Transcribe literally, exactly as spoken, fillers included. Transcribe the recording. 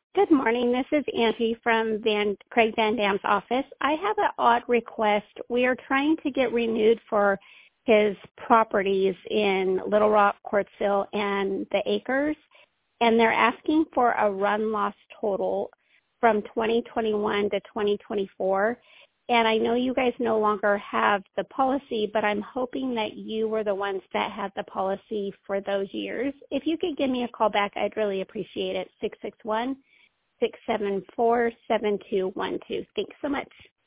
Good morning. This is Angie from Van Craig Van Dam's office. I have an odd request. We are trying to get renewed for his properties in Little Rock, Quartzville, and the Acres, and they're asking for a run loss total from twenty twenty-one to twenty twenty-four. And I know you guys no longer have the policy, but I'm hoping that you were the ones that had the policy for those years. If you could give me a call back, I'd really appreciate it. six six one, six seven four, seven two one two. Thanks so much.